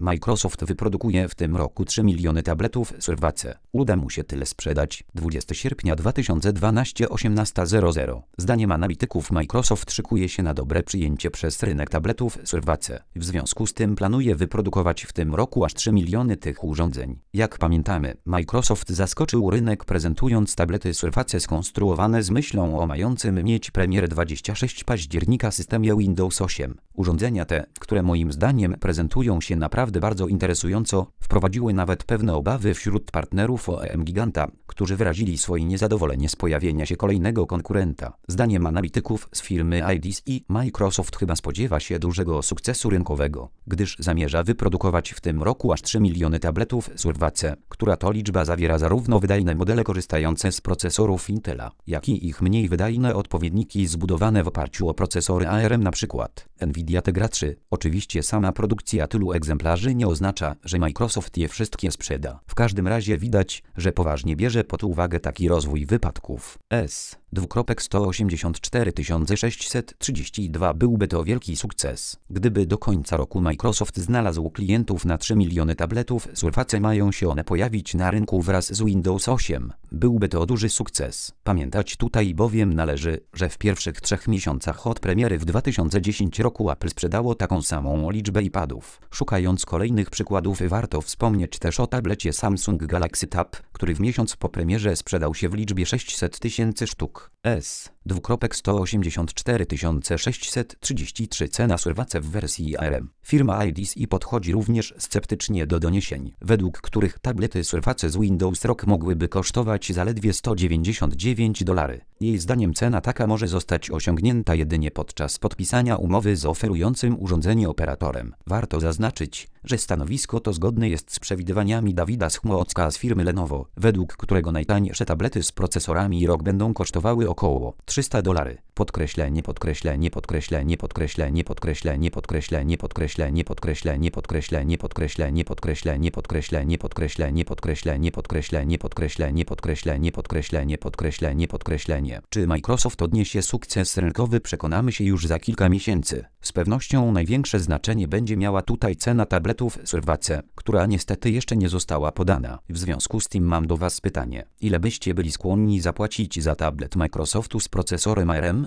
Microsoft wyprodukuje w tym roku 3 miliony tabletów Surface. Uda mu się tyle sprzedać. 20 sierpnia 2012 18:00. Zdaniem analityków Microsoft szykuje się na dobre przyjęcie przez rynek tabletów Surface. W związku z tym planuje wyprodukować w tym roku aż 3 miliony tych urządzeń. Jak pamiętamy, Microsoft zaskoczył rynek prezentując tablety Surface skonstruowane z myślą o mającym mieć premierę 26 października systemie Windows 8. Urządzenia te, które moim zdaniem prezentują się naprawdę bardzo interesująco, wprowadziły nawet pewne obawy wśród partnerów OEM giganta, którzy wyrazili swoje niezadowolenie z pojawienia się kolejnego konkurenta. Zdaniem analityków z firmy IDC, Microsoft chyba spodziewa się dużego sukcesu rynkowego, gdyż zamierza wyprodukować w tym roku aż 3 miliony tabletów Surface, która to liczba zawiera zarówno wydajne modele korzystające z procesorów Intela, jak i ich mniej wydajne odpowiedniki zbudowane w oparciu o procesory ARM, np. Nvidia Tegra 3. Oczywiście sama produkcja tylu egzemplarzy nie oznacza, że Microsoft je wszystkie sprzeda. W każdym razie widać, że poważnie bierze pod uwagę taki rozwój wypadków. S.184 byłby to wielki sukces. Gdyby do końca roku Microsoft znalazł klientów na 3 miliony tabletów Surface, mają się one pojawić na rynku wraz z Windows 8. Byłby to duży sukces. Pamiętać tutaj bowiem należy, że w pierwszych 3 miesiącach od premiery w 2010 roku Apple sprzedało taką samą liczbę iPadów. Szukając kolejnych przykładów, warto wspomnieć też o tablecie Samsung Galaxy Tab, który w miesiąc po premierze sprzedał się w liczbie 600 tysięcy sztuk. S.184 633 cena Surface w wersji ARM. Firma IDC podchodzi również sceptycznie do doniesień, według których tablety Surface z Windows ROG mogłyby kosztować zaledwie $199. Jej zdaniem cena taka może zostać osiągnięta jedynie podczas podpisania umowy z oferującym urządzenie operatorem. Warto zaznaczyć, że stanowisko to zgodne jest z przewidywaniami Davida Chmocka z firmy Lenovo, według którego najtańsze tablety z procesorami ROG będą kosztowały około $300. Podkreślenie, podkreślenie, podkreślenie, podkreślenie, podkreślenie, podkreślenie, podkreślenie, podkreślenie, podkreślenie, podkreślenie, podkreślenie, podkreślenie, podkreślenie, podkreślenie, podkreślenie, podkreślenie, podkreślenie, podkreślenie, podkreślenie, podkreślenie. Czy Microsoft odniesie sukces rynkowy, przekonamy się już za kilka miesięcy. Z pewnością największe znaczenie będzie miała tutaj cena tabletów Surface, która niestety jeszcze nie została podana. W związku z tym mam do Was pytanie. Ile byście byli skłonni zapłacić za tablet Microsoftu z procesorem ARM?